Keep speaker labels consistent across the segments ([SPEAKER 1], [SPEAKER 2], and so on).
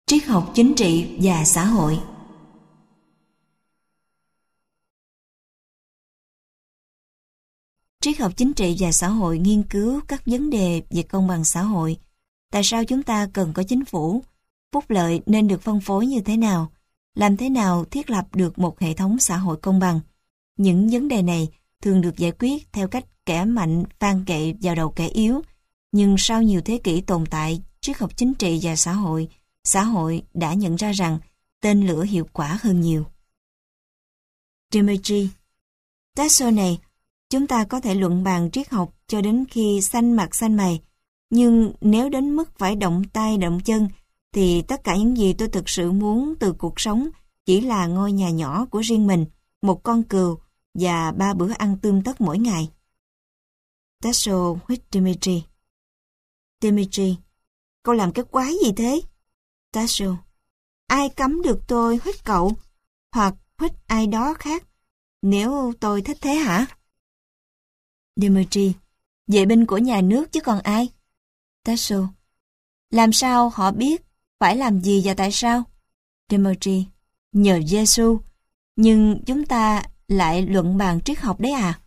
[SPEAKER 1] Triết học chính trị và xã hội. Triết học chính trị và xã hội nghiên cứu các vấn đề về công bằng xã hội. Tại sao chúng ta cần có chính phủ? Phúc lợi nên được phân phối như thế nào? Làm thế nào thiết lập được một hệ thống xã hội công bằng? Những vấn đề này thường được giải quyết theo cách kẻ mạnh phang kệ vào đầu kẻ yếu. Nhưng sau nhiều thế kỷ tồn tại triết học chính trị và xã hội đã nhận ra rằng tên lửa hiệu quả hơn nhiều. Dimitri, sau này, chúng ta có thể luận bàn triết học cho đến khi xanh mặt xanh mày, nhưng nếu đến mức phải động tay động chân, thì tất cả những gì tôi thực sự muốn từ cuộc sống chỉ là ngôi nhà nhỏ của riêng mình, một con cừu và 3 bữa ăn tươm tất mỗi ngày. Tasso huýt Dimitri. Dimitri, cậu làm cái quái gì thế? Tasso, ai cấm được tôi huýt cậu, hoặc huýt ai đó khác, nếu tôi thích thế hả? Dimitri, vệ binh của nhà nước chứ còn ai? Tasso, làm sao họ biết phải làm gì và tại sao? Dimitri, nhờ Giêsu, nhưng chúng ta lại luận bàn triết học đấy à?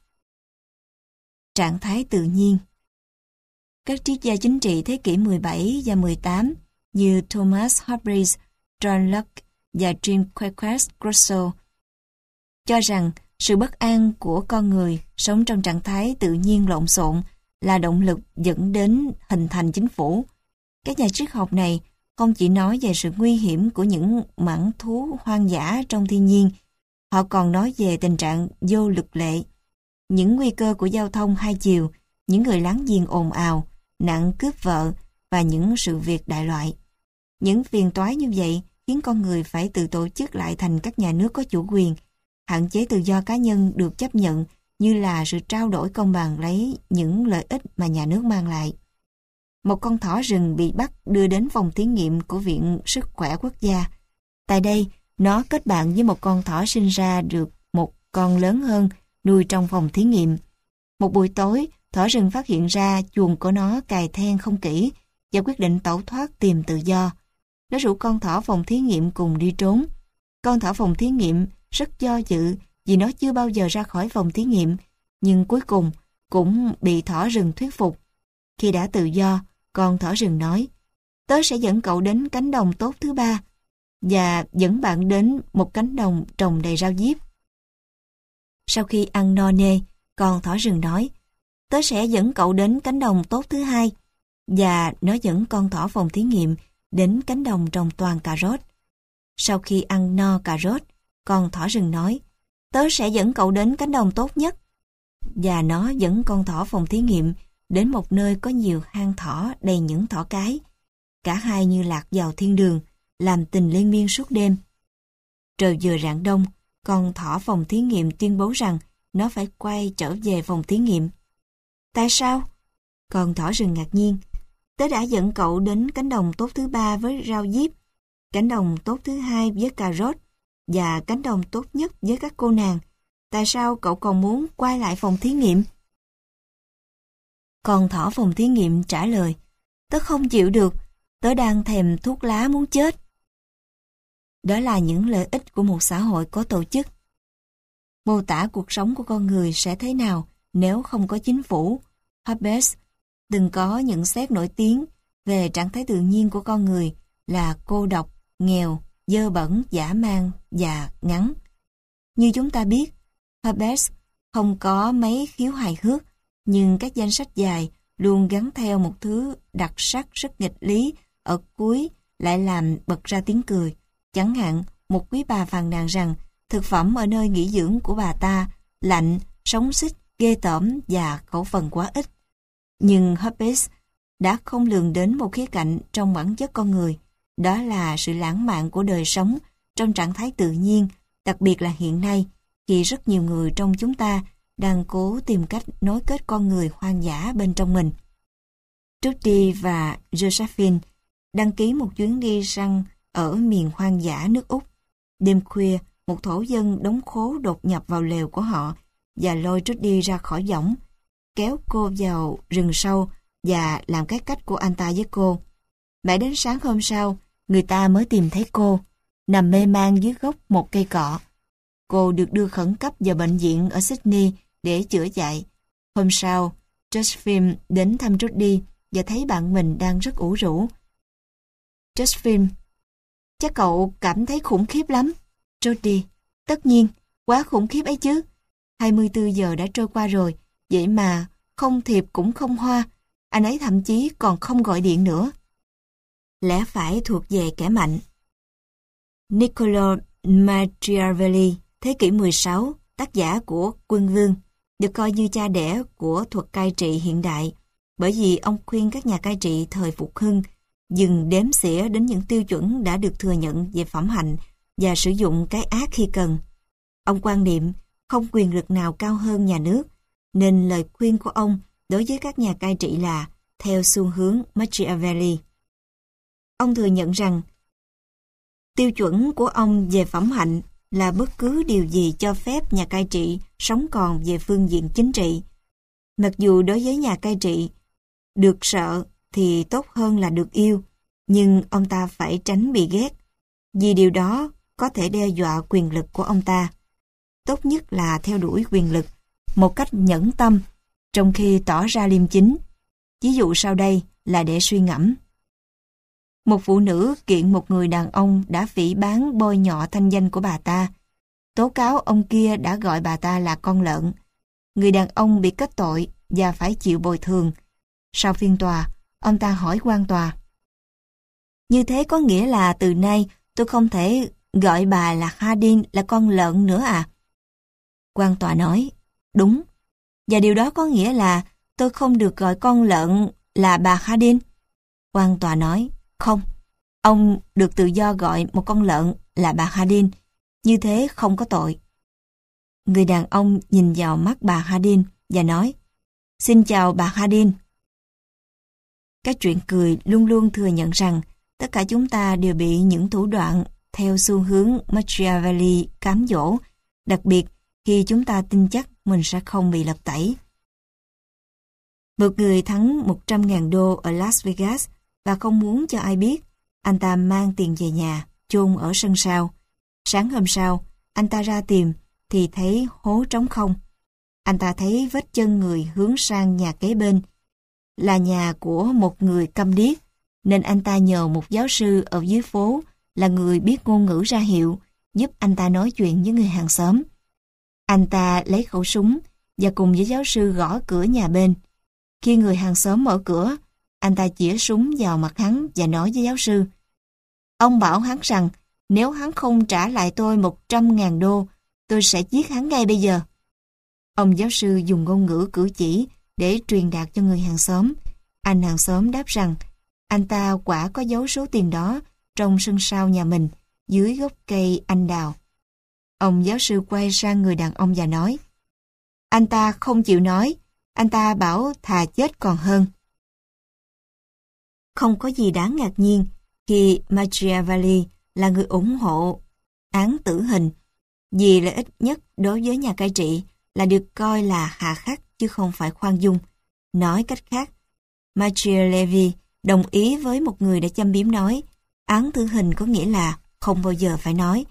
[SPEAKER 1] Trạng thái tự nhiên. Các triết gia chính trị thế kỷ 17 và 18 như Thomas Hobbes, John Locke và Jean-Jacques Rousseau cho rằng sự bất an của con người sống trong trạng thái tự nhiên lộn xộn là động lực dẫn đến hình thành chính phủ. Các nhà triết học này không chỉ nói về sự nguy hiểm của những mãng thú hoang dã trong thiên nhiên, họ còn nói về tình trạng vô luật lệ, những nguy cơ của giao thông hai chiều, những người láng giềng ồn ào, nạn cướp vợ và những sự việc đại loại. Những phiền toái như vậy khiến con người phải tự tổ chức lại thành các nhà nước có chủ quyền, hạn chế tự do cá nhân được chấp nhận như là sự trao đổi công bằng lấy những lợi ích mà nhà nước mang lại. Một con thỏ rừng bị bắt đưa đến phòng thí nghiệm của Viện Sức khỏe Quốc gia. Tại đây, nó kết bạn với một con thỏ sinh ra được một con lớn hơn nuôi trong phòng thí nghiệm. Một buổi tối, thỏ rừng phát hiện ra chuồng của nó cài then không kỹ và quyết định tẩu thoát tìm tự do. Nó rủ con thỏ phòng thí nghiệm cùng đi trốn. Con thỏ phòng thí nghiệm rất do dự vì nó chưa bao giờ ra khỏi phòng thí nghiệm, nhưng cuối cùng cũng bị thỏ rừng thuyết phục. Khi đã tự do, con thỏ rừng nói, tớ sẽ dẫn cậu đến cánh đồng tốt thứ ba và dẫn bạn đến một cánh đồng trồng đầy rau diếp. Sau khi ăn no nê, con thỏ rừng nói, tớ sẽ dẫn cậu đến cánh đồng tốt thứ hai, và nó dẫn con thỏ phòng thí nghiệm đến cánh đồng trồng toàn cà rốt. Sau khi ăn no cà rốt, con thỏ rừng nói, tớ sẽ dẫn cậu đến cánh đồng tốt nhất, và nó dẫn con thỏ phòng thí nghiệm đến một nơi có nhiều hang thỏ đầy những thỏ cái. Cả hai như lạc vào thiên đường, làm tình liên miên suốt đêm. Trời vừa rạng đông, con thỏ phòng thí nghiệm tuyên bố rằng nó phải quay trở về phòng thí nghiệm. Tại sao? Con thỏ rừng ngạc nhiên. Tớ đã dẫn cậu đến cánh đồng tốt thứ ba với rau diếp, cánh đồng tốt thứ hai với cà rốt, và cánh đồng tốt nhất với các cô nàng. Tại sao cậu còn muốn quay lại phòng thí nghiệm? Con thỏ phòng thí nghiệm trả lời, tớ không chịu được, tớ đang thèm thuốc lá muốn chết. Đó là những lợi ích của một xã hội có tổ chức. Mô tả cuộc sống của con người sẽ thế nào nếu không có chính phủ? Hobbes từng có nhận xét nổi tiếng về trạng thái tự nhiên của con người là cô độc, nghèo, dơ bẩn, dã man và ngắn. Như chúng ta biết, Hobbes không có mấy khiếu hài hước, nhưng các danh sách dài luôn gắn theo một thứ đặc sắc rất nghịch lý ở cuối lại làm bật ra tiếng cười. Chẳng hạn, một quý bà phàn nàn rằng thực phẩm ở nơi nghỉ dưỡng của bà ta lạnh, sống xích, ghê tởm và khẩu phần quá ít. Nhưng Hobbes đã không lường đến một khía cạnh trong bản chất con người, đó là sự lãng mạn của đời sống trong trạng thái tự nhiên, đặc biệt là hiện nay, khi rất nhiều người trong chúng ta đang cố tìm cách nối kết con người hoang dã bên trong mình. Trudy và Josephine đăng ký một chuyến đi săn ở miền hoang dã nước Úc. Đêm khuya, một thổ dân đống khố đột nhập vào lều của họ và lôi Trudy ra khỏi võng, kéo cô vào rừng sâu và làm cái cách của anh ta với cô. Mãi đến sáng hôm sau, người ta mới tìm thấy cô, nằm mê man dưới gốc một cây cọ. Cô được đưa khẩn cấp vào bệnh viện ở Sydney để chữa chạy. Hôm sau, Josephine đến thăm Trudy và thấy bạn mình đang rất ủ rũ. Josephine, chắc cậu cảm thấy khủng khiếp lắm. Trudy, tất nhiên, quá khủng khiếp ấy chứ. 24 giờ đã trôi qua rồi, vậy mà không thiệp cũng không hoa. Anh ấy thậm chí còn không gọi điện nữa. Lẽ phải thuộc về kẻ mạnh. Niccolo Machiavelli, thế kỷ 16, tác giả của Quân Vương, được coi như cha đẻ của thuật cai trị hiện đại, bởi vì ông khuyên các nhà cai trị thời Phục Hưng dừng đếm xỉa đến những tiêu chuẩn đã được thừa nhận về phẩm hạnh và sử dụng cái ác khi cần. Ông quan niệm không quyền lực nào cao hơn nhà nước, nên lời khuyên của ông đối với các nhà cai trị là theo xu hướng Machiavelli. Ông thừa nhận rằng tiêu chuẩn của ông về phẩm hạnh là bất cứ điều gì cho phép nhà cai trị sống còn về phương diện chính trị. Mặc dù đối với nhà cai trị, được sợ thì tốt hơn là được yêu, nhưng ông ta phải tránh bị ghét, vì điều đó có thể đe dọa quyền lực của ông ta. Tốt nhất là theo đuổi quyền lực một cách nhẫn tâm, trong khi tỏ ra liêm chính. Ví dụ sau đây là để suy ngẫm. Một phụ nữ kiện một người đàn ông đã phỉ báng bôi nhọ thanh danh của bà ta. Tố cáo ông kia đã gọi bà ta là con lợn. Người đàn ông bị kết tội và phải chịu bồi thường. Sau phiên tòa, ông ta hỏi quan tòa: như thế có nghĩa là từ nay tôi không thể gọi bà là Hardin là con lợn nữa à? Quan tòa nói: đúng. Và điều đó có nghĩa là tôi không được gọi con lợn là bà Hardin? Quan tòa nói: không. Ông được tự do gọi một con lợn là bà Hardin. Như thế không có tội. Người đàn ông nhìn vào mắt bà Hardin và nói: xin chào bà Hardin. Các chuyện cười luôn luôn thừa nhận rằng tất cả chúng ta đều bị những thủ đoạn theo xu hướng Machiavelli cám dỗ, đặc biệt khi chúng ta tin chắc mình sẽ không bị lật tẩy. Một người thắng 100.000 đô ở Las Vegas và không muốn cho ai biết. Anh ta mang tiền về nhà, chôn ở sân sau. Sáng hôm sau, anh ta ra tìm thì thấy hố trống không. Anh ta thấy vết chân người hướng sang nhà kế bên, là nhà của một người câm điếc, nên anh ta nhờ một giáo sư ở dưới phố là người biết ngôn ngữ ra hiệu, giúp anh ta nói chuyện với người hàng xóm. Anh ta lấy khẩu súng và cùng với giáo sư gõ cửa nhà bên. Khi người hàng xóm mở cửa, anh ta chĩa súng vào mặt hắn và nói với giáo sư: ông bảo hắn rằng nếu hắn không trả lại tôi 100.000 đô, tôi sẽ giết hắn ngay bây giờ. Ông giáo sư dùng ngôn ngữ cử chỉ để truyền đạt cho người hàng xóm. Anh hàng xóm đáp rằng anh ta quả có giấu số tiền đó trong sân sau nhà mình, dưới gốc cây anh đào. Ông giáo sư quay sang người đàn ông và nói: anh ta không chịu nói, anh ta bảo thà chết còn hơn. Không có gì đáng ngạc nhiên khi Machiavelli là người ủng hộ án tử hình, vì lợi ích nhất đối với nhà cai trị là được coi là hà khắc chứ không phải khoan dung. Nói cách khác, Machiavelli đồng ý với một người đã châm biếm nói án tử hình có nghĩa là không bao giờ phải nói.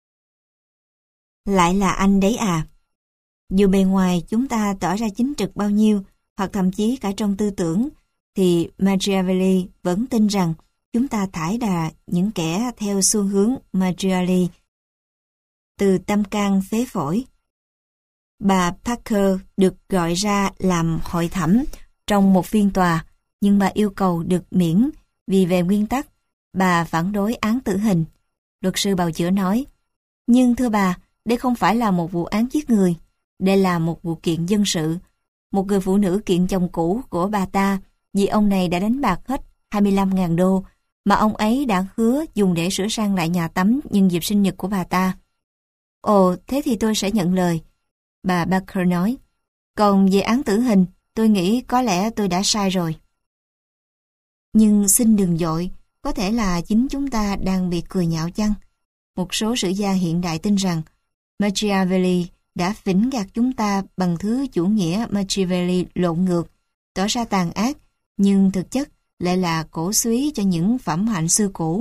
[SPEAKER 1] Lại là anh đấy à? Dù bề ngoài chúng ta tỏ ra chính trực bao nhiêu, hoặc thậm chí cả trong tư tưởng, thì Machiavelli vẫn tin rằng chúng ta thải đà những kẻ theo xu hướng Machiavelli từ tâm can phế phổi. Bà Parker được gọi ra làm hội thẩm trong một phiên tòa, nhưng bà yêu cầu được miễn vì về nguyên tắc bà phản đối án tử hình. Luật sư bào chữa nói: nhưng thưa bà, đây không phải là một vụ án giết người, đây là một vụ kiện dân sự. Một người phụ nữ kiện chồng cũ của bà ta vì ông này đã đánh bạc hết 25.000 đô mà ông ấy đã hứa dùng để sửa sang lại nhà tắm nhân dịp sinh nhật của bà ta. Ồ, thế thì tôi sẽ nhận lời, bà Parker nói. Còn về án tử hình, tôi nghĩ có lẽ tôi đã sai rồi. Nhưng xin đừng vội, có thể là chính chúng ta đang bị cười nhạo chăng? Một số sử gia hiện đại tin rằng Machiavelli đã phỉnh gạt chúng ta bằng thứ chủ nghĩa Machiavelli lộn ngược, tỏ ra tàn ác, nhưng thực chất lại là cổ súy cho những phẩm hạnh xưa cũ,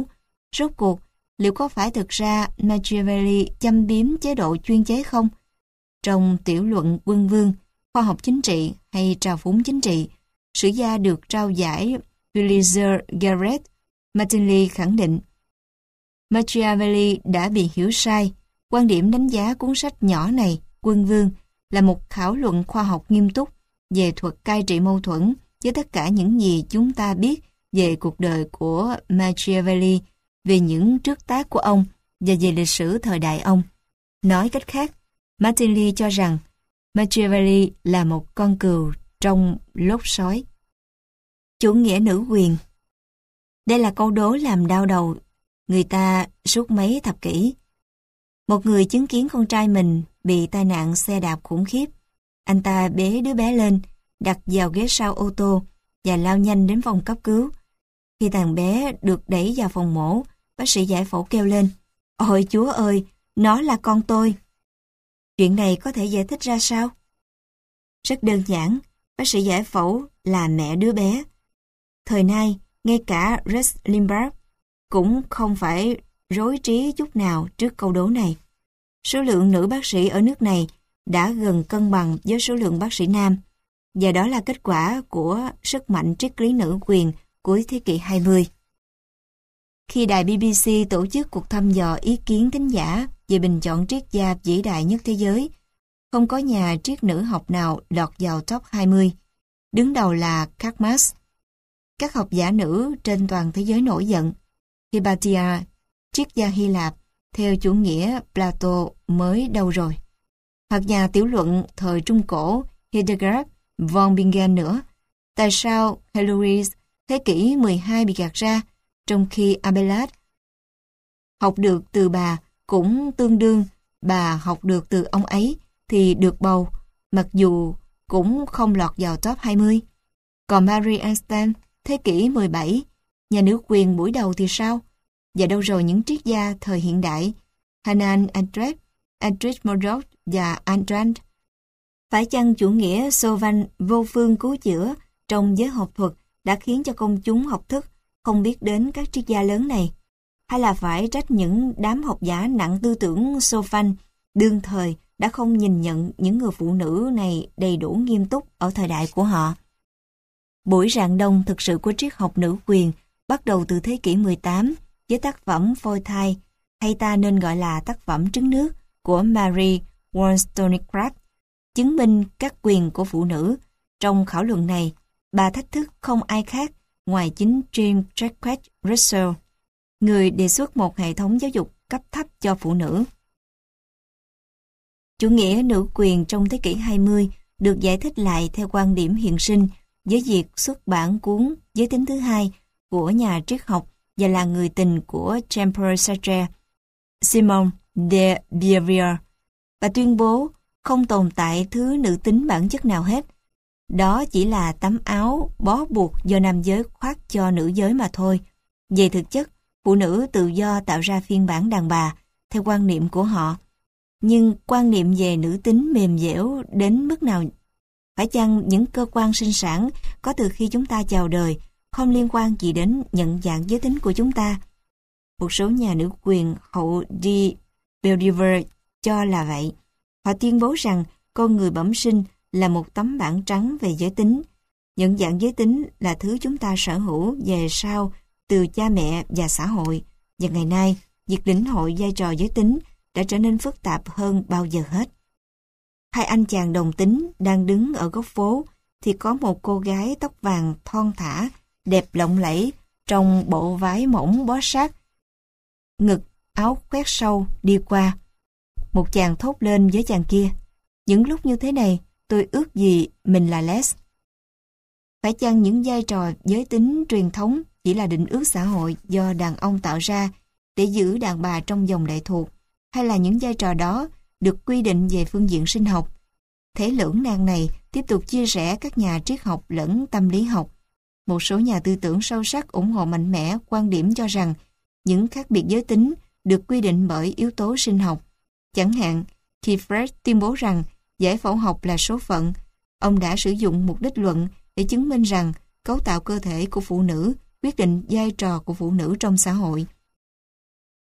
[SPEAKER 1] Rốt cuộc, liệu có phải thực ra Machiavelli châm biếm chế độ chuyên chế không? Trong tiểu luận Quân Vương, khoa học chính trị hay trào phúng chính trị, sử gia được trao giải Pulitzer Garrett, Martin Lee khẳng định Machiavelli đã bị hiểu sai. Quan điểm đánh giá cuốn sách nhỏ này, Quân Vương, là một khảo luận khoa học nghiêm túc về thuật cai trị mâu thuẫn với tất cả những gì chúng ta biết về cuộc đời của Machiavelli, về những trước tác của ông và về lịch sử thời đại ông. Nói cách khác, Martin Lee cho rằng Machiavelli là một con cừu trong lốt sói. Chủ nghĩa nữ quyền. Đây là câu đố làm đau đầu người ta suốt mấy thập kỷ. Một người chứng kiến con trai mình bị tai nạn xe đạp khủng khiếp. Anh ta bế đứa bé lên, đặt vào ghế sau ô tô và lao nhanh đến phòng cấp cứu. Khi thằng bé được đẩy vào phòng mổ, bác sĩ giải phẫu kêu lên: "Ôi Chúa ơi, nó là con tôi!" Chuyện này có thể giải thích ra sao? Rất đơn giản, bác sĩ giải phẫu là mẹ đứa bé. Thời nay, ngay cả Rush Limbaugh cũng không phải rối trí chút nào trước câu đố này. Số lượng nữ bác sĩ ở nước này đã gần cân bằng với số lượng bác sĩ nam, và đó là kết quả của sức mạnh triết lý nữ quyền cuối thế kỷ 20. Khi đài BBC tổ chức cuộc thăm dò ý kiến thính giả về bình chọn triết gia vĩ đại nhất thế giới, không có nhà triết nữ học nào lọt vào top 20. Đứng đầu là Karl Marx. Các học giả nữ trên toàn thế giới nổi giận. Hypatia, triết gia Hy Lạp, theo chủ nghĩa Plato mới đâu rồi. Hoặc nhà tiểu luận thời Trung Cổ Hildegard von Bingen nữa. Tại sao Heloise thế kỷ 12 bị gạt ra, trong khi Abelard học được từ bà cũng tương đương bà học được từ ông ấy thì được bầu, mặc dù cũng không lọt vào top 20. Còn Marie Einstein thế kỷ 17, nhà nữ quyền buổi đầu thì sao? Và đâu rồi những triết gia thời hiện đại, Hannah Arendt, Friedrich Murdoch và Ayn Rand? Phải chăng chủ nghĩa Sô-van vô phương cứu chữa trong giới học thuật đã khiến cho công chúng học thức không biết đến các triết gia lớn này? Hay là phải trách những đám học giả nặng tư tưởng Sô-van đương thời đã không nhìn nhận những người phụ nữ này đầy đủ nghiêm túc ở thời đại của họ? Buổi rạng đông thực sự của triết học nữ quyền bắt đầu từ thế kỷ 18 với tác phẩm phôi thai, hay ta nên gọi là tác phẩm trứng nước của Marie Wollstonecraft, chứng minh các quyền của phụ nữ. Trong khảo luận này, bà thách thức không ai khác ngoài chính James Jacques Rousseau, người đề xuất một hệ thống giáo dục cấp thấp cho phụ nữ. Chủ nghĩa nữ quyền trong thế kỷ 20 được giải thích lại theo quan điểm hiện sinh với việc xuất bản cuốn Giới tính thứ hai của nhà triết học và là người tình của Jean-Paul Sartre, Simone de Beauvoir. Bà tuyên bố không tồn tại thứ nữ tính bản chất nào hết. Đó chỉ là tấm áo bó buộc do nam giới khoác cho nữ giới mà thôi. Về thực chất, phụ nữ tự do tạo ra phiên bản đàn bà theo quan niệm của họ. Nhưng quan niệm về nữ tính mềm dẻo đến mức nào? Phải chăng những cơ quan sinh sản có từ khi chúng ta chào đời không liên quan gì đến nhận dạng giới tính của chúng ta? Một số nhà nữ quyền hậu de Beauvoir cho là vậy. Họ tuyên bố rằng con người bẩm sinh là một tấm bảng trắng về giới tính. Nhận dạng giới tính là thứ chúng ta sở hữu về sau từ cha mẹ và xã hội. Và ngày nay, việc lĩnh hội vai trò giới tính đã trở nên phức tạp hơn bao giờ hết. Hai anh chàng đồng tính đang đứng ở góc phố thì có một cô gái tóc vàng thon thả, đẹp lộng lẫy trong bộ váy mỏng bó sát, ngực áo khoét sâu đi qua. Một chàng thốt lên với chàng kia: "Những lúc như thế này, tôi ước gì mình là Les." Phải chăng những vai trò giới tính truyền thống chỉ là định ước xã hội do đàn ông tạo ra để giữ đàn bà trong dòng lệ thuộc, hay là những vai trò đó được quy định về phương diện sinh học? Thế lưỡng nan này tiếp tục chia rẽ các nhà triết học lẫn tâm lý học. Một số nhà tư tưởng sâu sắc ủng hộ mạnh mẽ quan điểm cho rằng những khác biệt giới tính được quy định bởi yếu tố sinh học. Chẳng hạn, khi Freud tuyên bố rằng giải phẫu học là số phận, ông đã sử dụng một đích luận để chứng minh rằng cấu tạo cơ thể của phụ nữ quyết định vai trò của phụ nữ trong xã hội.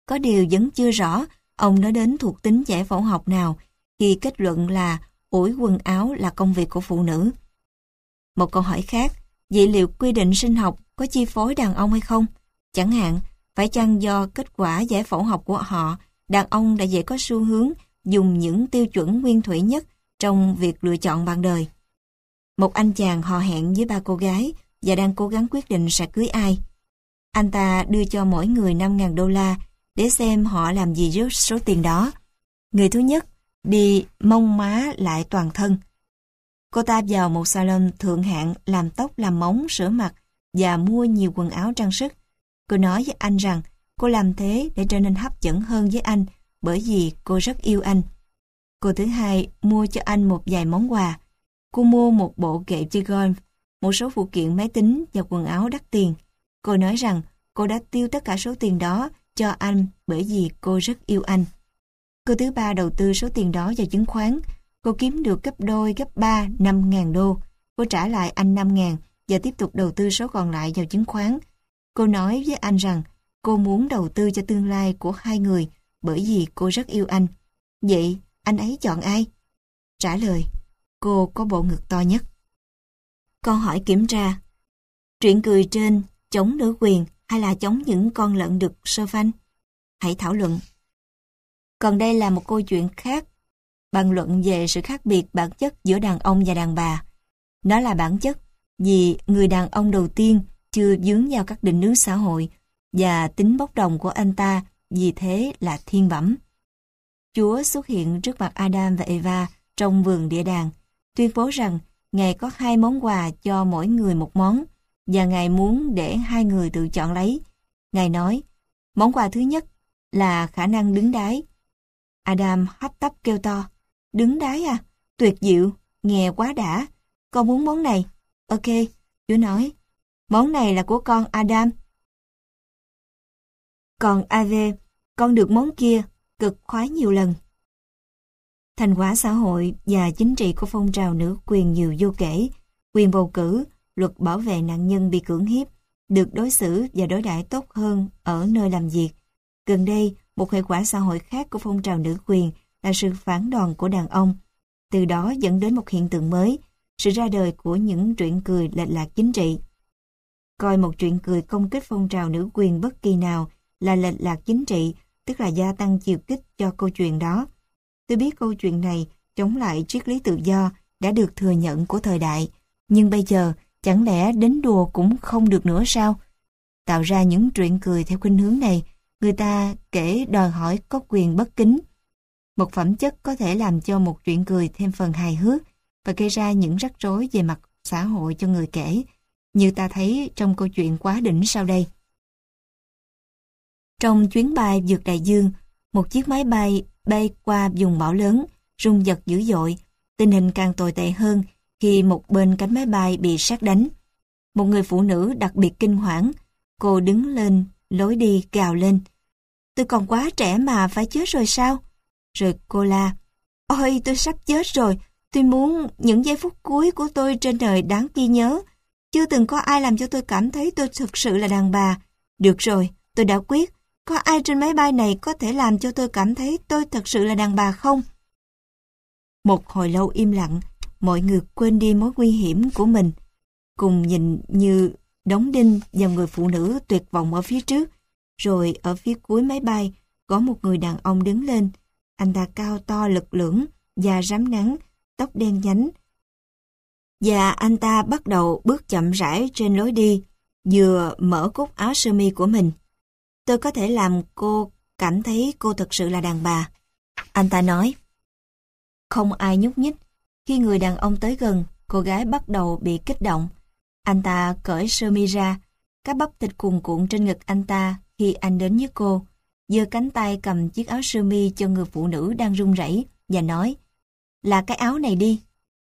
[SPEAKER 1] có điều vẫn chưa rõ ông nói đến thuộc tính giải phẫu học nào khi kết luận là ủi quần áo là công việc của phụ nữ. Một câu hỏi khác, vậy liệu quy định sinh học có chi phối đàn ông hay không? Chẳng hạn, phải chăng do kết quả giải phẫu học của họ, đàn ông đã dễ có xu hướng dùng những tiêu chuẩn nguyên thủy nhất trong việc lựa chọn bạn đời. Một anh chàng hò hẹn với 3 cô gái và đang cố gắng quyết định sẽ cưới ai. Anh ta đưa cho mỗi người $5.000 để xem họ làm gì với số tiền đó. Người thứ nhất đi mông má lại toàn thân. Cô ta vào một salon thượng hạng làm tóc, làm móng, sửa mặt và mua nhiều quần áo trang sức. Cô nói với anh rằng cô làm thế để trở nên hấp dẫn hơn với anh bởi vì cô rất yêu anh. Cô thứ hai mua cho anh một vài món quà. Cô mua một bộ kệ chơi golf, một số phụ kiện máy tính và quần áo đắt tiền. Cô nói rằng cô đã tiêu tất cả số tiền đó cho anh bởi vì cô rất yêu anh. Cô thứ ba đầu tư số tiền đó vào chứng khoán. Cô kiếm được gấp đôi, gấp ba, $5.000. Cô trả lại anh 5.000 và tiếp tục đầu tư số còn lại vào chứng khoán. Cô nói với anh rằng cô muốn đầu tư cho tương lai của hai người bởi vì cô rất yêu anh. Vậy anh ấy chọn ai? Trả lời, cô có bộ ngực to nhất. Câu hỏi kiểm tra, truyện cười trên chống nữ quyền hay là chống những con lợn đực sơ phanh? Hãy thảo luận. Còn đây là một câu chuyện khác, bàn luận về sự khác biệt bản chất giữa đàn ông và đàn bà. Nó là bản chất vì người đàn ông đầu tiên chưa vướng vào các định hướng xã hội và tính bốc đồng của anh ta vì thế là thiên bẩm. Chúa xuất hiện trước mặt Adam và Eva trong vườn địa đàng, tuyên bố rằng Ngài có 2 món quà cho mỗi người một món và Ngài muốn để 2 người tự chọn lấy. Ngài nói, món quà thứ nhất là khả năng đứng đái. Adam hấp tấp kêu to, đứng đái à? Tuyệt diệu, nghe quá đã. Con muốn món này. Ok, Chúa nói, món này là của con Adam. Còn Ave, con được món kia, cực khoái nhiều lần. Thành quả xã hội và chính trị của phong trào nữ quyền nhiều vô kể, quyền bầu cử, luật bảo vệ nạn nhân bị cưỡng hiếp, được đối xử và đối đãi tốt hơn ở nơi làm việc. Gần đây, một hệ quả xã hội khác của phong trào nữ quyền là sự phản đòn của đàn ông. Từ đó dẫn đến một hiện tượng mới, sự ra đời của những truyện cười lệch lạc chính trị. Coi một truyện cười công kích phong trào nữ quyền bất kỳ nào là lệch lạc chính trị, tức là gia tăng chiều kích cho câu chuyện đó. Tôi biết câu chuyện này chống lại triết lý tự do đã được thừa nhận của thời đại, nhưng bây giờ chẳng lẽ đến đùa cũng không được nữa sao? Tạo ra những truyện cười theo khuynh hướng này, người ta kể đòi hỏi có quyền bất kính. Một phẩm chất có thể làm cho một truyện cười thêm phần hài hước và gây ra những rắc rối về mặt xã hội cho người kể, như ta thấy trong câu chuyện quá đỉnh sau đây. Trong chuyến bay vượt đại dương, một chiếc máy bay bay qua vùng bão lớn, rung giật dữ dội. Tình hình càng tồi tệ hơn khi một bên cánh máy bay bị sét đánh. Một người phụ nữ đặc biệt kinh hoảng, cô đứng lên lối đi gào lên. Tôi còn quá trẻ mà phải chết rồi sao? Rồi cô la, ôi tôi sắp chết rồi, tôi muốn những giây phút cuối của tôi trên đời đáng ghi nhớ. Chưa từng có ai làm cho tôi cảm thấy tôi thực sự là đàn bà. Được rồi, tôi đã quyết. Có ai trên máy bay này có thể làm cho tôi cảm thấy tôi thật sự là đàn bà không? Một hồi lâu im lặng, mọi người quên đi mối nguy hiểm của mình, cùng nhìn như đóng đinh vào người phụ nữ tuyệt vọng ở phía trước. Rồi ở phía cuối máy bay, có một người đàn ông đứng lên. Anh ta cao to lực lưỡng, da rám nắng, tóc đen nhánh. Và anh ta bắt đầu bước chậm rãi trên lối đi, vừa mở cúc áo sơ mi của mình. Tôi có thể làm cô cảm thấy cô thật sự là đàn bà. Anh ta nói. Không ai nhúc nhích. Khi người đàn ông tới gần, cô gái bắt đầu bị kích động. Anh ta cởi sơ mi ra, các bắp thịt cuồn cuộn trên ngực anh ta khi anh đến với cô, giơ cánh tay cầm chiếc áo sơ mi cho người phụ nữ đang run rẩy và nói, là cái áo này đi.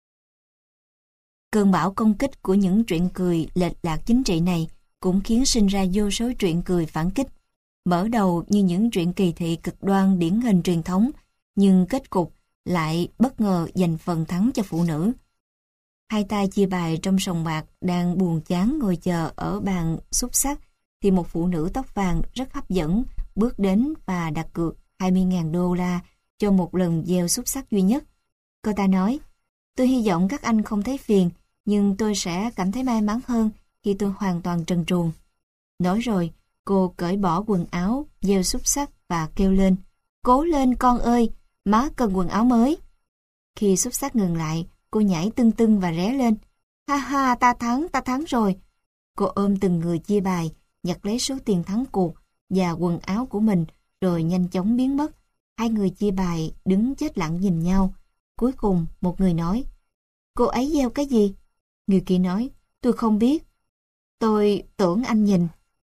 [SPEAKER 1] Cơn bão công kích của những truyện cười lệch lạc chính trị này cũng khiến sinh ra vô số truyện cười phản kích, mở đầu như những truyện kỳ thị cực đoan điển hình truyền thống, nhưng kết cục lại bất ngờ giành phần thắng cho phụ nữ. Hai tay chia bài trong sòng bạc đang buồn chán ngồi chờ ở bàn xúc xắc, thì một phụ nữ tóc vàng rất hấp dẫn bước đến và đặt cược 20.000 đô la cho một lần gieo xúc xắc duy nhất. Cô ta nói, tôi hy vọng các anh không thấy phiền, nhưng tôi sẽ cảm thấy may mắn hơn khi tôi hoàn toàn trần truồng. Nói rồi, cô cởi bỏ quần áo, gieo xúc xắc và kêu lên, cố lên con ơi, má cần quần áo mới. Khi xúc xắc ngừng lại, cô nhảy tưng tưng và ré lên. Ha ha, ta thắng rồi. Cô ôm từng người chia bài, nhặt lấy số tiền thắng cuộc và quần áo của mình rồi nhanh chóng biến mất. Hai người chia bài đứng chết lặng nhìn nhau. Cuối cùng một người nói, cô ấy gieo cái gì? Người kia nói, tôi không biết. Tôi tưởng anh nhìn.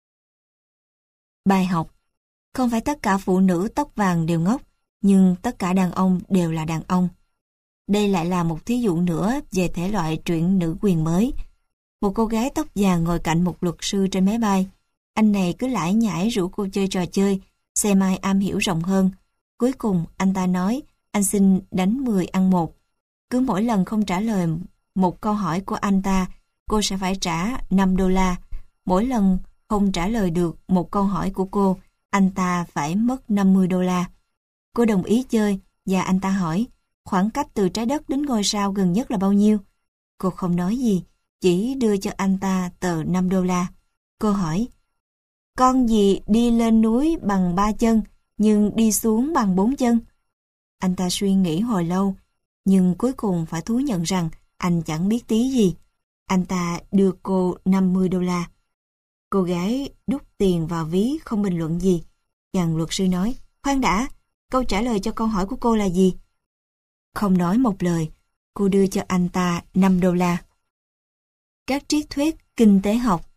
[SPEAKER 1] Bài học. Không phải tất cả phụ nữ tóc vàng đều ngốc, nhưng tất cả đàn ông đều là đàn ông. Đây lại là một thí dụ nữa về thể loại truyện nữ quyền mới. Một cô gái tóc vàng ngồi cạnh một luật sư trên máy bay. Anh này cứ lải nhải rủ cô chơi trò chơi, xem ai am hiểu rộng hơn. Cuối cùng anh ta nói, anh xin đánh 10 ăn 1. Cứ mỗi lần không trả lời một câu hỏi của anh ta, cô sẽ phải trả 5 đô la. Mỗi lần không trả lời được một câu hỏi của cô, anh ta phải mất 50 đô la. Cô đồng ý chơi và anh ta hỏi, khoảng cách từ trái đất đến ngôi sao gần nhất là bao nhiêu? Cô không nói gì, chỉ đưa cho anh ta tờ 5 đô la. Cô hỏi, con gì đi lên núi bằng 3 chân, nhưng đi xuống bằng 4 chân? Anh ta suy nghĩ hồi lâu, nhưng cuối cùng phải thú nhận rằng anh chẳng biết tí gì. Anh ta đưa cô 50 đô la. Cô gái đút tiền vào ví không bình luận gì. Chàng luật sư nói, khoan đã, câu trả lời cho câu hỏi của cô là gì? Không nói một lời, cô đưa cho anh ta 5 đô la. Các triết thuyết kinh tế học.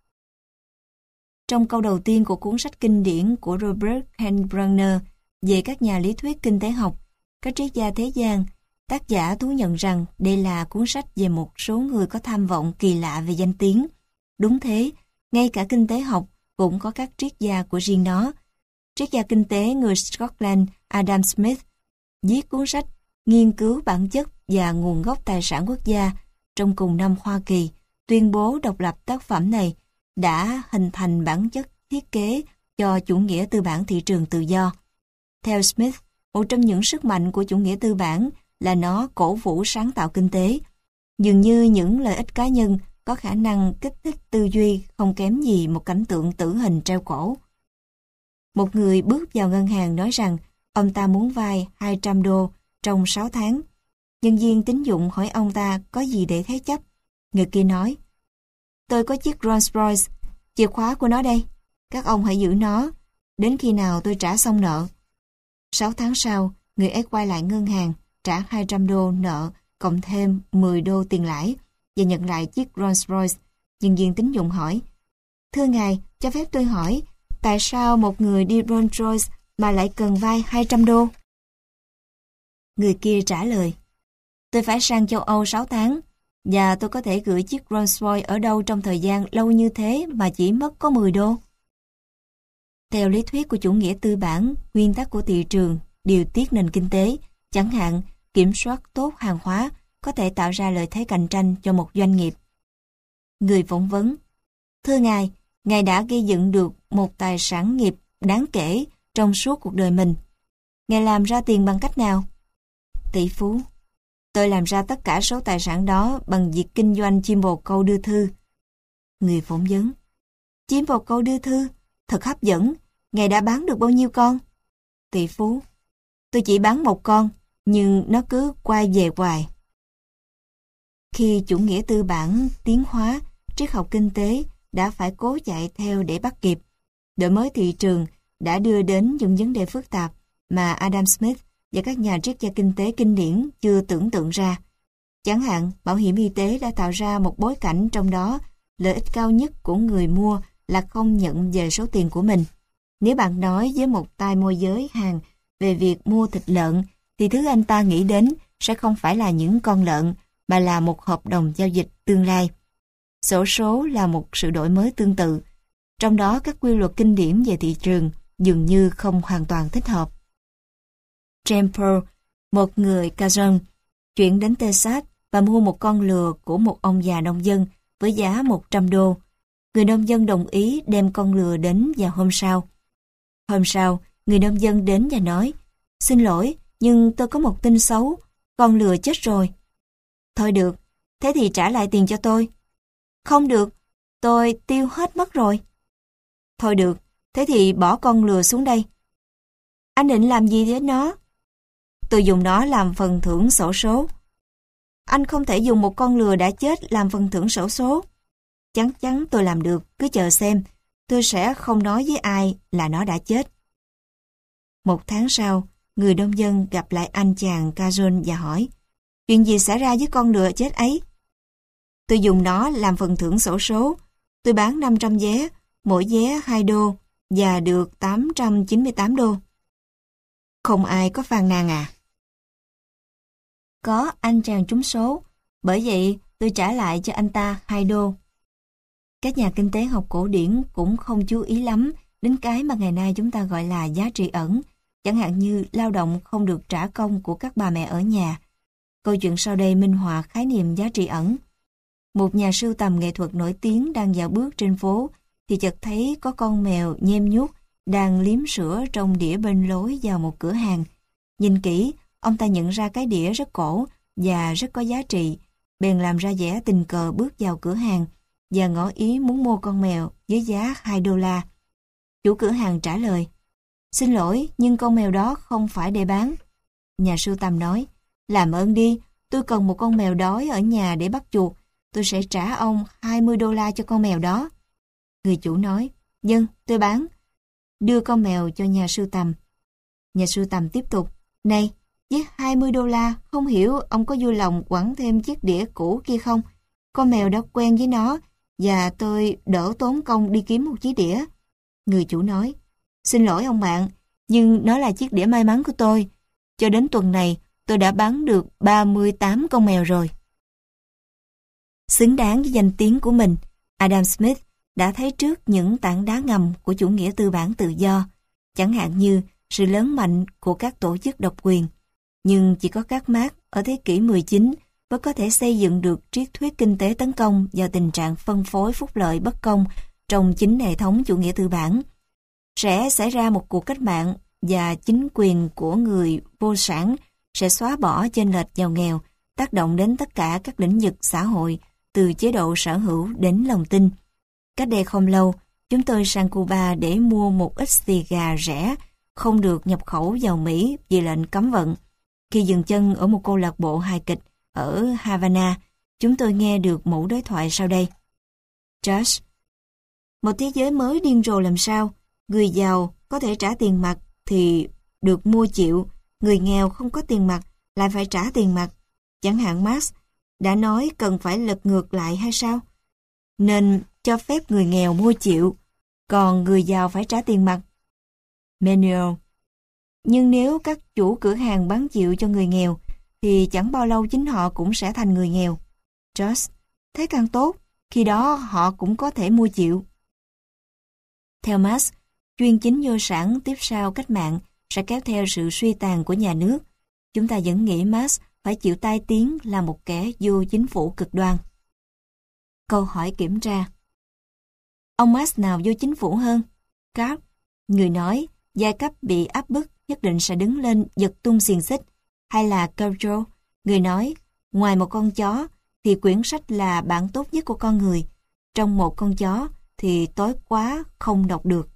[SPEAKER 1] Trong câu đầu tiên của cuốn sách kinh điển của Robert Kaltenbrunner về các nhà lý thuyết kinh tế học, các triết gia thế gian, tác giả thú nhận rằng đây là cuốn sách về một số người có tham vọng kỳ lạ về danh tiếng. Đúng thế, ngay cả kinh tế học cũng có các triết gia của riêng nó. Triết gia kinh tế người Scotland Adam Smith viết cuốn sách Nghiên cứu bản chất và nguồn gốc tài sản quốc gia trong cùng năm Hoa Kỳ, tuyên bố độc lập tác phẩm này đã hình thành bản chất thiết kế cho chủ nghĩa tư bản thị trường tự do. Theo Smith, một trong những sức mạnh của chủ nghĩa tư bản là nó cổ vũ sáng tạo kinh tế. Dường như những lợi ích cá nhân có khả năng kích thích tư duy không kém gì một cảnh tượng tử hình treo cổ. Một người bước vào ngân hàng nói rằng ông ta muốn vay 200 đô trong 6 tháng. Nhân viên tín dụng hỏi ông ta có gì để thế chấp. Người kia nói, tôi có chiếc Rolls Royce, chìa khóa của nó đây. Các ông hãy giữ nó, đến khi nào tôi trả xong nợ. 6 tháng sau, người ấy quay lại ngân hàng, trả 200 đô nợ, cộng thêm 10 đô tiền lãi, và nhận lại chiếc Rolls Royce. Nhân viên tín dụng hỏi, thưa ngài, cho phép tôi hỏi, tại sao một người đi Rolls Royce mà lại cần vay 200 đô? Người kia trả lời, tôi phải sang châu Âu 6 tháng, và tôi có thể gửi chiếc Rolls Royce ở đâu trong thời gian lâu như thế mà chỉ mất có 10 đô. Theo lý thuyết của chủ nghĩa tư bản, nguyên tắc của thị trường, điều tiết nền kinh tế, chẳng hạn kiểm soát tốt hàng hóa, có thể tạo ra lợi thế cạnh tranh cho một doanh nghiệp. Người phỏng vấn, thưa ngài đã gây dựng được một tài sản nghiệp đáng kể trong suốt cuộc đời mình. Ngài làm ra tiền bằng cách nào? Tỷ phú, tôi làm ra tất cả số tài sản đó bằng việc kinh doanh chim bồ câu đưa thư. Người phỏng vấn, chim bồ câu đưa thư, thật hấp dẫn, ngài đã bán được bao nhiêu con? Tỷ phú, tôi chỉ bán 1 con, nhưng nó cứ quay về hoài. Khi chủ nghĩa tư bản tiến hóa, triết học kinh tế đã phải cố chạy theo để bắt kịp. Đổi mới thị trường đã đưa đến những vấn đề phức tạp mà Adam Smith và các nhà triết gia kinh tế kinh điển chưa tưởng tượng ra. Chẳng hạn, bảo hiểm y tế đã tạo ra một bối cảnh trong đó lợi ích cao nhất của người mua là không nhận về số tiền của mình. Nếu bạn nói với một tay môi giới hàng về việc mua thịt lợn, thì thứ anh ta nghĩ đến sẽ không phải là những con lợn, mà là một hợp đồng giao dịch tương lai. Xổ số là một sự đổi mới tương tự, trong đó các quy luật kinh điển về thị trường dường như không hoàn toàn thích hợp. James Pearl, một người Cajun, chuyển đến Texas và mua một con lừa của một ông già nông dân với giá 100 đô. Người nông dân đồng ý đem con lừa đến vào hôm sau. Hôm sau, người nông dân đến và nói, xin lỗi, nhưng tôi có một tin xấu, con lừa chết rồi. Thôi được, thế thì trả lại tiền cho tôi. Không được, tôi tiêu hết mất rồi. Thôi được, thế thì bỏ con lừa xuống đây. Anh định làm gì với nó? Tôi dùng nó làm phần thưởng xổ số. Anh không thể dùng một con lừa đã chết làm phần thưởng xổ số. Chắc chắn tôi làm được, cứ chờ xem. Tôi sẽ không nói với ai là nó đã chết. Một tháng sau, người nông dân gặp lại anh chàng Cajon và hỏi, chuyện gì xảy ra với con lừa chết ấy? Tôi dùng nó làm phần thưởng xổ số. Tôi bán 500 vé, mỗi vé 2 đô và được 898 đô. Không ai có phàn nàn à? Có, anh chàng trúng số, bởi vậy tôi trả lại cho anh ta 2 đô. Các nhà kinh tế học cổ điển cũng không chú ý lắm đến cái mà ngày nay chúng ta gọi là giá trị ẩn, chẳng hạn như lao động không được trả công của các bà mẹ ở nhà. Câu chuyện sau đây minh họa khái niệm giá trị ẩn. Một nhà sưu tầm nghệ thuật nổi tiếng đang dạo bước trên phố thì chợt thấy có con mèo nhem nhuốc đang liếm sữa trong đĩa bên lối vào một cửa hàng. Nhìn kỹ, ông ta nhận ra cái đĩa rất cổ và rất có giá trị, bèn làm ra vẻ tình cờ bước vào cửa hàng và ngỏ ý muốn mua con mèo với giá 2 đô la. Chủ cửa hàng trả lời, xin lỗi, nhưng con mèo đó không phải để bán. Nhà sưu tầm nói, làm ơn đi, tôi cần một con mèo đói ở nhà để bắt chuột, tôi sẽ trả ông 20 đô la cho con mèo đó. Người chủ nói, vâng, tôi bán. Đưa con mèo cho nhà sưu tầm. Nhà sưu tầm tiếp tục, này, với 20 đô la, không hiểu ông có vui lòng quẳng thêm chiếc đĩa cũ kia không? Con mèo đã quen với nó, và tôi đỡ tốn công đi kiếm một chiếc đĩa. Người chủ nói, xin lỗi ông bạn, nhưng nó là chiếc đĩa may mắn của tôi. Cho đến tuần này, tôi đã bán được 38 con mèo rồi. Xứng đáng với danh tiếng của mình, Adam Smith đã thấy trước những tảng đá ngầm của chủ nghĩa tư bản tự do, chẳng hạn như sự lớn mạnh của các tổ chức độc quyền. Nhưng chỉ có các Marx ở thế kỷ 19 mới có thể xây dựng được triết thuyết kinh tế tấn công vào tình trạng phân phối phúc lợi bất công trong chính hệ thống chủ nghĩa tư bản. Sẽ xảy ra một cuộc cách mạng và chính quyền của người vô sản sẽ xóa bỏ chênh lệch giàu nghèo, tác động đến tất cả các lĩnh vực xã hội, từ chế độ sở hữu đến lòng tin. Cách đây không lâu, chúng tôi sang Cuba để mua một ít xì gà rẻ, không được nhập khẩu vào Mỹ vì lệnh cấm vận. Khi dừng chân ở một câu lạc bộ hài kịch ở Havana, chúng tôi nghe được mẫu đối thoại sau đây. Josh, một thế giới mới điên rồ làm sao? Người giàu có thể trả tiền mặt thì được mua chịu, người nghèo không có tiền mặt lại phải trả tiền mặt. Chẳng hạn Marx đã nói cần phải lật ngược lại hay sao? Nên cho phép người nghèo mua chịu, còn người giàu phải trả tiền mặt. Manuel, nhưng nếu các chủ cửa hàng bán chịu cho người nghèo, thì chẳng bao lâu chính họ cũng sẽ thành người nghèo. Josh, thế càng tốt, khi đó họ cũng có thể mua chịu. Theo Marx, chuyên chính vô sản tiếp sau cách mạng sẽ kéo theo sự suy tàn của nhà nước. Chúng ta vẫn nghĩ Marx phải chịu tai tiếng là một kẻ vô chính phủ cực đoan. Câu hỏi kiểm tra. Ông Marx nào vô chính phủ hơn? Karl, người nói giai cấp bị áp bức nhất định sẽ đứng lên giật tung xiềng xích, hay là Castro, người nói ngoài một con chó thì quyển sách là bạn tốt nhất của con người, trong một con chó thì tối quá không đọc được.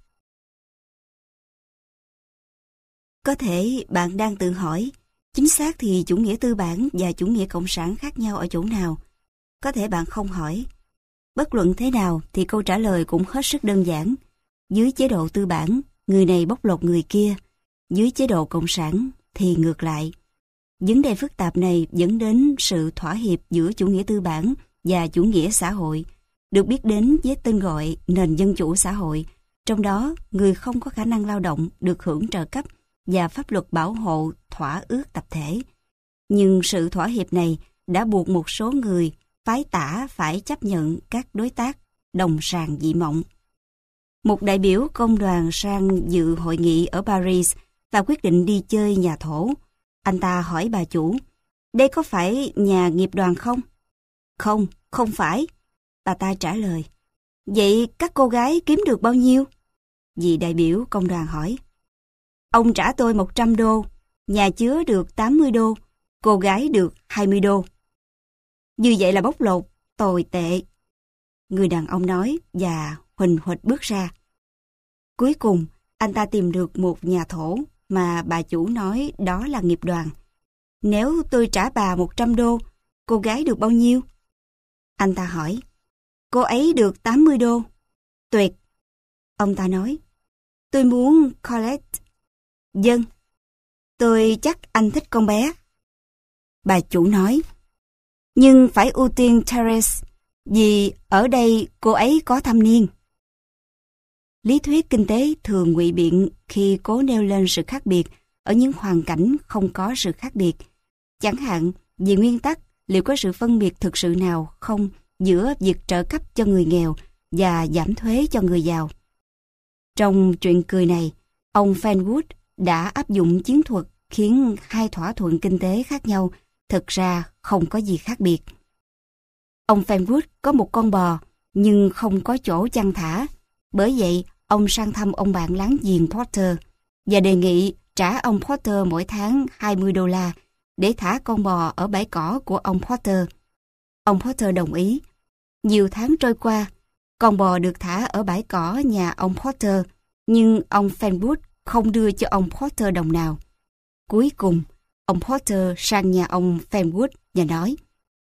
[SPEAKER 1] Có thể bạn đang tự hỏi, chính xác thì chủ nghĩa tư bản và chủ nghĩa cộng sản khác nhau ở chỗ nào? Có thể bạn không hỏi. Bất luận thế nào thì câu trả lời cũng hết sức đơn giản. Dưới chế độ tư bản, người này bóc lột người kia. Dưới chế độ cộng sản thì ngược lại. Vấn đề phức tạp này dẫn đến sự thỏa hiệp giữa chủ nghĩa tư bản và chủ nghĩa xã hội, được biết đến với tên gọi nền dân chủ xã hội. Trong đó, người không có khả năng lao động được hưởng trợ cấp và pháp luật bảo hộ thỏa ước tập thể. Nhưng sự thỏa hiệp này đã buộc một số người phái tả phải chấp nhận các đối tác đồng sàng dị mộng. Một đại biểu công đoàn sang dự hội nghị ở Paris và quyết định đi chơi nhà thổ. Anh ta hỏi bà chủ, đây có phải nhà nghiệp đoàn không? Không, không phải. Bà ta trả lời, vậy các cô gái kiếm được bao nhiêu?
[SPEAKER 2] Vị đại biểu công đoàn hỏi. Ông trả tôi 100 đô, nhà chứa được 80 đô, cô gái được 20 đô. Như vậy là bóc lột, tồi tệ. Người đàn ông nói và huỳnh huỵch bước ra. Cuối cùng, anh ta tìm được một nhà thổ mà bà chủ nói đó là nghiệp đoàn. Nếu tôi trả bà 100 đô, cô gái được bao nhiêu? Anh ta hỏi. Cô ấy được 80 đô. Tuyệt. Ông ta nói. Tôi muốn Colette. Dân. Tôi chắc anh thích con bé. Bà chủ nói. Nhưng phải ưu tiên Therese, vì ở đây cô ấy có thâm niên. Lý thuyết kinh tế thường ngụy biện khi cố nêu lên sự khác biệt ở những hoàn cảnh không có sự khác biệt. Chẳng hạn, vì nguyên tắc, liệu có sự phân biệt thực sự nào không giữa việc trợ cấp cho người nghèo và giảm thuế cho người giàu. Trong chuyện cười này, ông Fenwood đã áp dụng chiến thuật khiến hai thỏa thuận kinh tế khác nhau thực ra không có gì khác biệt. Ông Fenwood có một con bò nhưng không có chỗ chăn thả. Bởi vậy, ông sang thăm ông bạn láng giềng Porter và đề nghị trả ông Porter mỗi tháng 20 đô la để thả con bò ở bãi cỏ của ông Porter. Ông Porter đồng ý. Nhiều tháng trôi qua, con bò được thả ở bãi cỏ nhà ông Porter, nhưng ông Fenwood không đưa cho ông Porter đồng nào. Cuối cùng, ông Porter sang nhà ông Fenwood và nói: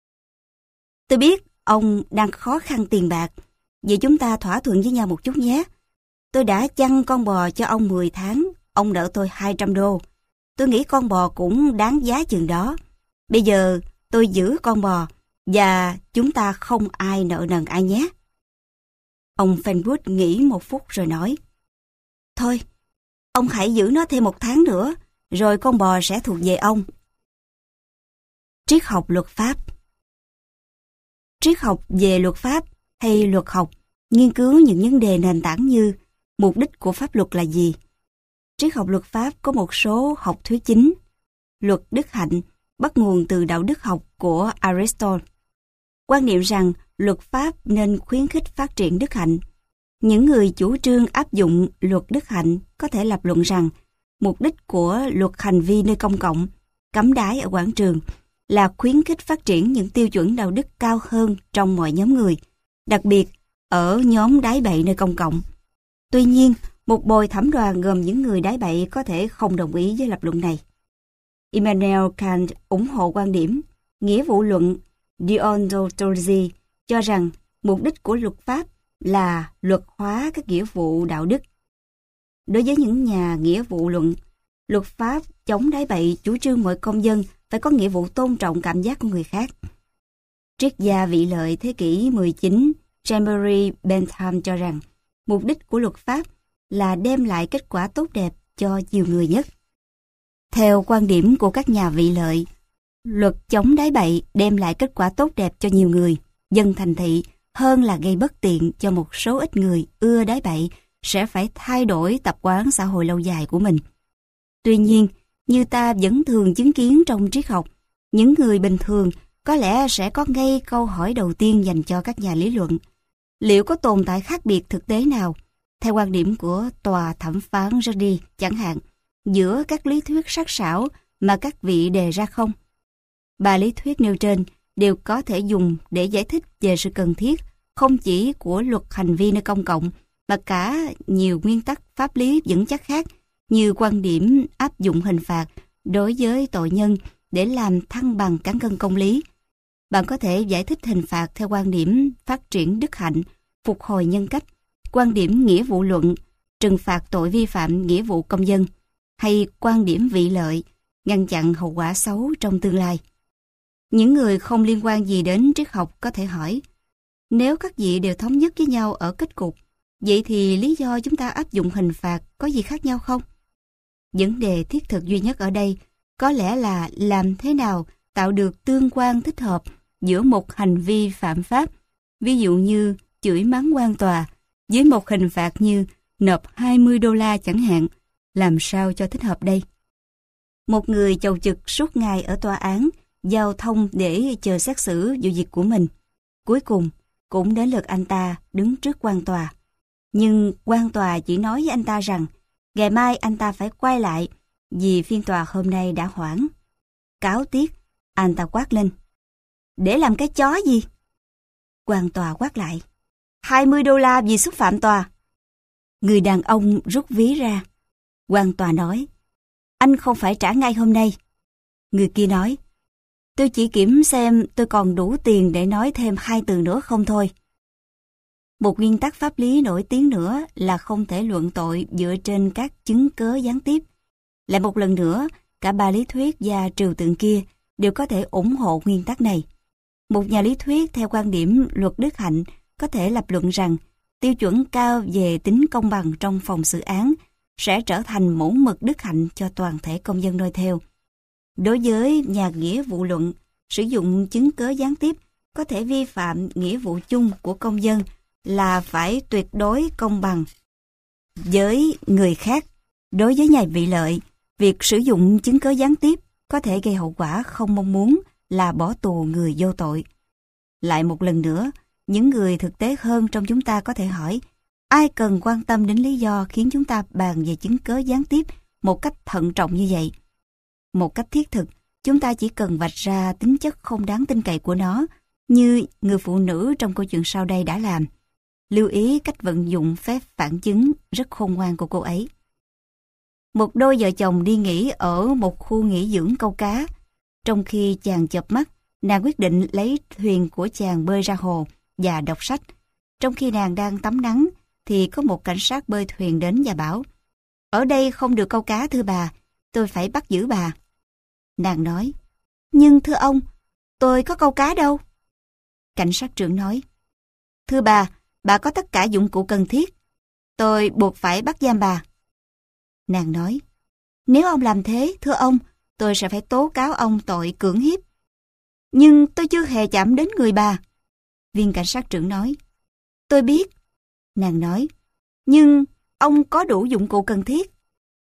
[SPEAKER 2] Tôi biết ông đang khó khăn tiền bạc, vậy chúng ta thỏa thuận với nhau một chút nhé. Tôi đã chăn con bò cho ông 10 tháng, ông nợ tôi 200 đô. Tôi nghĩ con bò cũng đáng giá chừng đó. Bây giờ tôi giữ con bò và chúng ta không ai nợ nần ai nhé. Ông Fenwood nghĩ một phút rồi nói: Thôi, ông hãy giữ nó thêm 1 tháng nữa, rồi con bò sẽ thuộc về ông. Triết học luật pháp. Triết học về luật pháp hay luật học nghiên cứu những vấn đề nền tảng như mục đích của pháp luật là gì. Triết học luật pháp có một số học thuyết chính. Luật đức hạnh bắt nguồn từ đạo đức học của Aristotle. Quan niệm rằng luật pháp nên khuyến khích phát triển đức hạnh. Những người chủ trương áp dụng luật đức hạnh có thể lập luận rằng mục đích của luật hành vi nơi công cộng, cấm đái ở quảng trường là khuyến khích phát triển những tiêu chuẩn đạo đức cao hơn trong mọi nhóm người, đặc biệt ở nhóm đái bậy nơi công cộng. Tuy nhiên, một bồi thẩm đoàn gồm những người đái bậy có thể không đồng ý với lập luận này. Immanuel Kant ủng hộ quan điểm nghĩa vụ luận deontology cho rằng mục đích của luật pháp là luật hóa các nghĩa vụ đạo đức. Đối với những nhà nghĩa vụ luận, luật pháp chống đái bậy chủ trương mọi công dân phải có nghĩa vụ tôn trọng cảm giác của người khác. Triết gia vị lợi thế kỷ 19 Jean-Marie Bentham cho rằng mục đích của luật pháp là đem lại kết quả tốt đẹp cho nhiều người nhất. Theo quan điểm của các nhà vị lợi, luật chống đái bậy đem lại kết quả tốt đẹp cho nhiều người, dân thành thị, hơn là gây bất tiện cho một số ít người ưa đái bậy sẽ phải thay đổi tập quán xã hội lâu dài của mình. Tuy nhiên, như ta vẫn thường chứng kiến trong triết học, những người bình thường có lẽ sẽ có ngay câu hỏi đầu tiên dành cho các nhà lý luận. Liệu có tồn tại khác biệt thực tế nào, theo quan điểm của tòa thẩm phán Jardy chẳng hạn, giữa các lý thuyết sắc sảo mà các vị đề ra không? 3 lý thuyết nêu trên đều có thể dùng để giải thích về sự cần thiết không chỉ của luật hành vi nơi công cộng mà cả nhiều nguyên tắc pháp lý vững chắc khác, như quan điểm áp dụng hình phạt đối với tội nhân để làm thăng bằng cán cân công lý. Bạn có thể giải thích hình phạt theo quan điểm phát triển đức hạnh, phục hồi nhân cách, quan điểm nghĩa vụ luận, trừng phạt tội vi phạm nghĩa vụ công dân, hay quan điểm vị lợi, ngăn chặn hậu quả xấu trong tương lai. Những người không liên quan gì đến triết học có thể hỏi, nếu các vị đều thống nhất với nhau ở kết cục, vậy thì lý do chúng ta áp dụng hình phạt có gì khác nhau không? Vấn đề thiết thực duy nhất ở đây có lẽ là làm thế nào tạo được tương quan thích hợp giữa một hành vi phạm pháp, ví dụ như chửi mắng quan tòa, với một hình phạt như nộp 20 đô la chẳng hạn, làm sao cho thích hợp đây? Một người chầu chực suốt ngày ở tòa án, giao thông để chờ xét xử vụ việc của mình. Cuối cùng, cũng đến lượt anh ta đứng trước quan tòa. Nhưng quan tòa chỉ nói với anh ta rằng ngày mai anh ta phải quay lại vì phiên tòa hôm nay đã hoãn. Cáo tiết, anh ta quát lên. Để làm cái chó gì? Quan tòa quát lại. 20 đô la vì xúc phạm tòa. Người đàn ông rút ví ra. Quan tòa nói, anh không phải trả ngay hôm nay. Người kia nói, tôi chỉ kiểm xem tôi còn đủ tiền để nói thêm 2 từ nữa không thôi. Một nguyên tắc pháp lý nổi tiếng nữa là không thể luận tội dựa trên các chứng cớ gián tiếp. Lại một lần nữa, cả ba lý thuyết và trừu tượng kia đều có thể ủng hộ nguyên tắc này. Một nhà lý thuyết theo quan điểm luật đức hạnh có thể lập luận rằng tiêu chuẩn cao về tính công bằng trong phòng xử án sẽ trở thành mẫu mực đức hạnh cho toàn thể công dân noi theo. Đối với nhà nghĩa vụ luận, sử dụng chứng cớ gián tiếp có thể vi phạm nghĩa vụ chung của công dân là phải tuyệt đối công bằng với người khác. Đối với nhà vị lợi, việc sử dụng chứng cớ gián tiếp có thể gây hậu quả không mong muốn là bỏ tù người vô tội. Lại một lần nữa, những người thực tế hơn trong chúng ta có thể hỏi, ai cần quan tâm đến lý do khiến chúng ta bàn về chứng cớ gián tiếp một cách thận trọng như vậy? Một cách thiết thực, chúng ta chỉ cần vạch ra tính chất không đáng tin cậy của nó, như người phụ nữ trong câu chuyện sau đây đã làm. Lưu ý cách vận dụng phép phản chứng rất khôn ngoan của cô ấy. Một đôi vợ chồng đi nghỉ ở một khu nghỉ dưỡng câu cá. Trong khi chàng chợp mắt, nàng quyết định lấy thuyền của chàng bơi ra hồ và đọc sách. Trong khi nàng đang tắm nắng, thì có một cảnh sát bơi thuyền đến và bảo, ở đây không được câu cá thưa bà, tôi phải bắt giữ bà. Nàng nói, nhưng thưa ông, tôi có câu cá đâu. Cảnh sát trưởng nói, thưa bà có tất cả dụng cụ cần thiết. Tôi buộc phải bắt giam bà. Nàng nói, nếu ông làm thế, thưa ông, tôi sẽ phải tố cáo ông tội cưỡng hiếp. Nhưng tôi chưa hề chạm đến người bà. Viên cảnh sát trưởng nói, tôi biết. Nàng nói, nhưng ông có đủ dụng cụ cần thiết.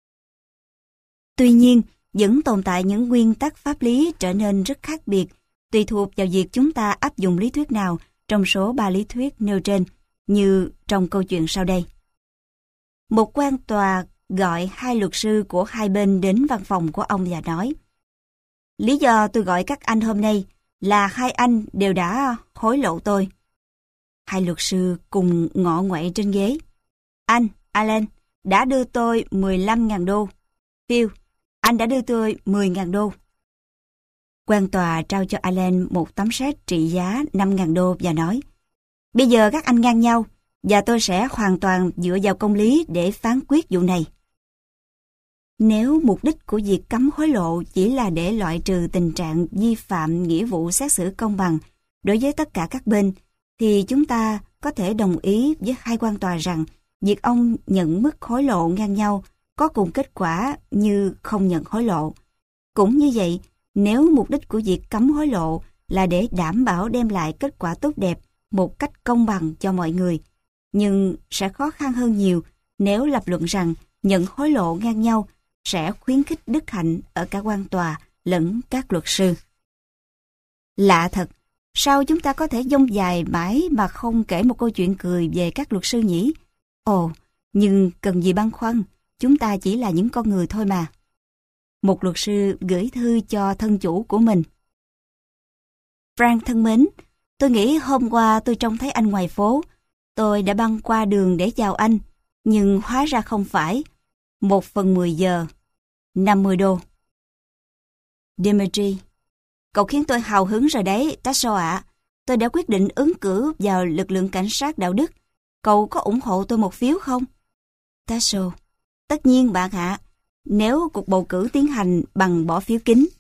[SPEAKER 2] Tuy nhiên, vẫn tồn tại những nguyên tắc pháp lý trở nên rất khác biệt, tùy thuộc vào việc chúng ta áp dụng lý thuyết nào trong số 3 lý thuyết nêu trên, như trong câu chuyện sau đây. Một quan tòa gọi 2 luật sư của hai bên đến văn phòng của ông và nói, lý do tôi gọi các anh hôm nay là 2 anh đều đã hối lộ tôi. 2 luật sư cùng ngọ nguậy trên ghế. Anh, Alan, đã đưa tôi 15.000 đô. Phil, anh đã đưa tôi 10.000 đô. Quan tòa trao cho Alan một tấm séc trị giá 5.000 đô và nói, bây giờ các anh ngang nhau và tôi sẽ hoàn toàn dựa vào công lý để phán quyết vụ này. Nếu mục đích của việc cấm hối lộ chỉ là để loại trừ tình trạng vi phạm nghĩa vụ xét xử công bằng đối với tất cả các bên, thì chúng ta có thể đồng ý với 2 quan tòa rằng việc ông nhận mức hối lộ ngang nhau có cùng kết quả như không nhận hối lộ. Cũng như vậy, nếu mục đích của việc cấm hối lộ là để đảm bảo đem lại kết quả tốt đẹp một cách công bằng cho mọi người, nhưng sẽ khó khăn hơn nhiều nếu lập luận rằng nhận hối lộ ngang nhau sẽ khuyến khích đức hạnh ở cả quan tòa lẫn các luật sư. Lạ thật, sao chúng ta có thể dông dài mãi mà không kể một câu chuyện cười về các luật sư nhỉ? Ồ, nhưng cần gì băn khoăn, chúng ta chỉ là những con người thôi mà. Một luật sư gửi thư cho thân chủ của mình. Frank thân mến, tôi nghĩ hôm qua tôi trông thấy anh ngoài phố. Tôi đã băng qua đường để chào anh, nhưng hóa ra không phải. 1/10 giờ, 50 đô. Dimitri, cậu khiến tôi hào hứng rồi đấy, Tasso ạ. Tôi đã quyết định ứng cử vào lực lượng cảnh sát đạo đức. Cậu có ủng hộ tôi một phiếu không? Tasso, tất nhiên bạn ạ. Nếu cuộc bầu cử tiến hành bằng bỏ phiếu kín.